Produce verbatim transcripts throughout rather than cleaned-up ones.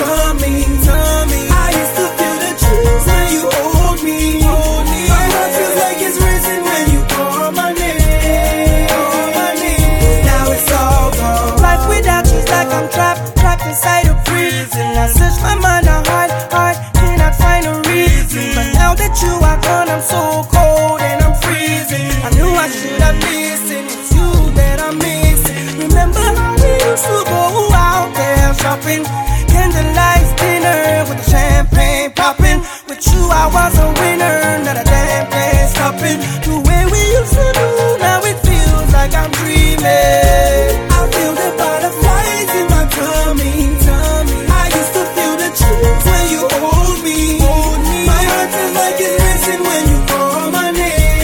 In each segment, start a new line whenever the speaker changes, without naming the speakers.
tummy, tummy. I used to feel the chills when you hold me, hold me. My heart feels like it's racing when you call my name, call my name. Now it's all gone. Life without you's like I'm trapped, trapped inside a prison. I search my mind, I hard, hard, cannot find a reason. But now that you are gone, I'm so cold and I'm freezing. I knew I should have listened. It's you that I'm missing. Remember how we used to go out there shopping, candlelight dinner with the champagne popping. With you I was a winner, not a damn thing stopping. The way we used to do, now it feels like I'm dreaming. I feel the butterflies in my tummy, tummy. I used to feel the chills when you hold me, hold me. My heart feels like it's racing when you call my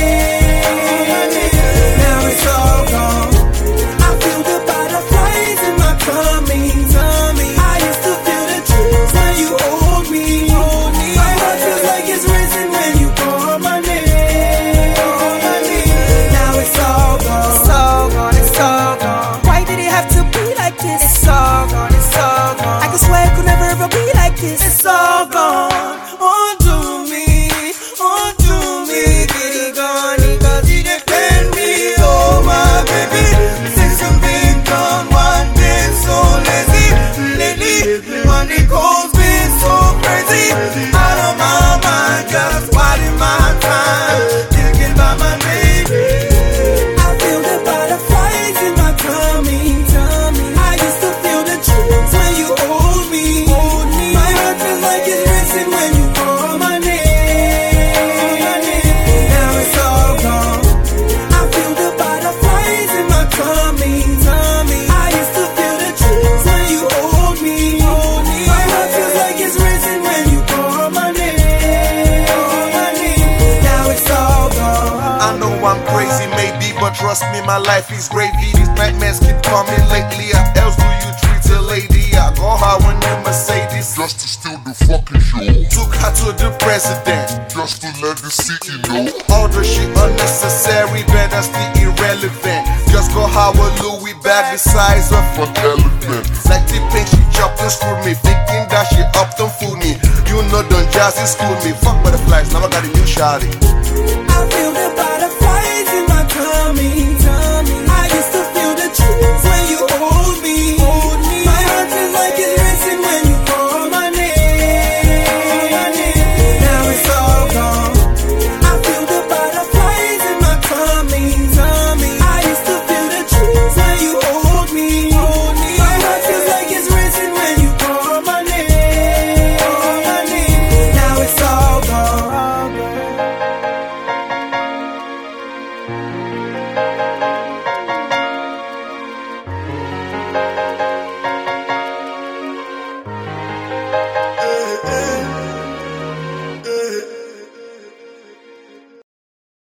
name. Now it's all gone. I feel the butterflies in my tummy, tummy. I used to feel the chills when you hold me, hold me. My heart feels like it's racing when you call my name, call my name. Now it's all gone, it's all gone, it's all gone. Why did it have to be like this? It's all gone, it's all gone. I can swear it could never ever be like this. It's all gone. Undo me, undo me, get it gone, because it depend me. Oh my baby, since you've been gone, one day so lazy. Lately, money calls been so crazy. Out of my mind, just wasting my time, thinking about my baby. I feel the butterflies in my tummy, tummy. I used to feel the chills when you hold me, hold me. My heart feels like it's racing when you call my name, my name. Now it's all gone. I feel the butterflies in my tummy, tummy. I used to feel the chills when you hold me, hold me. My heart feels like it's racing when you call my name, call my name. Now it's all gone.
I know I'm crazy, maybe, but trust me, my life is gravy. These nightmares keep coming lately. How else do you treat a lady? I go hard when you Mercedes,
just to steal the fucking show,
took her to the president,
just to let the city know.
all the shit unnecessary, better still irrelevant. Just go how a Louis bag the size of
Fuck elephant,
like the pink, she chopped and screwed me, thinking that she up and fool me. You know don't jazzy school me. Fuck butterflies, now I got a new shawty.
I feel the butterflies in my tummy, tummy. I used to feel the chills when you